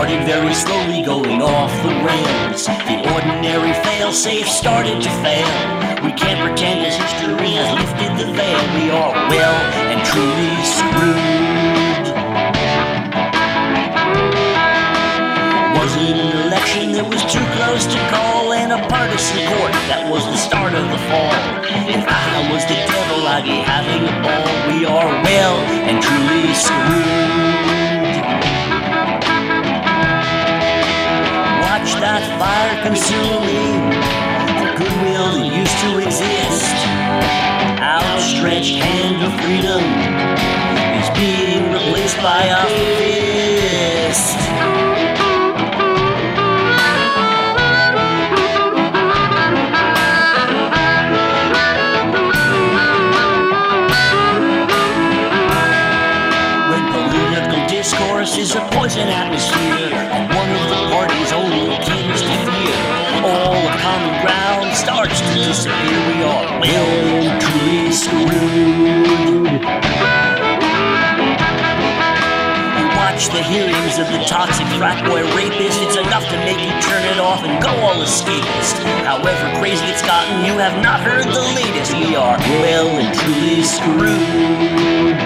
started very slowly going off the rails. The ordinary fail-safe started to fail. We can't pretend as history has lifted the veil. We are well and truly screwed. Was it an election that was too close to call, and a partisan court that was the start of the fall? If I was the devil, I'd be having a ball. We are well and truly screwed. Watch that fire consuming the goodwill that used to exist. Outstretched hand of freedom is being replaced by a fist. When political discourse is a poison atmosphere, and one of the parties only tends to fear, all the common ground starts to disappear. We are well and truly screwed. Watch the hearings of the toxic frat boy rapist. It's enough to make you turn it off and go all escapist. However crazy it's gotten, you have not heard the latest. We are well and truly screwed.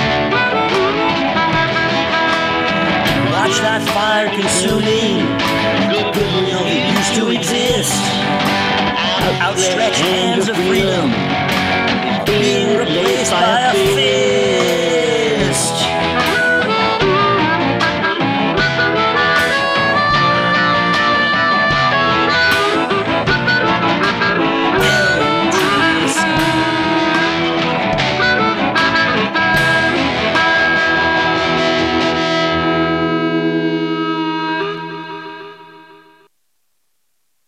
Watch that fire consuming the goodwill that used to exist. Outstretched hands of freedom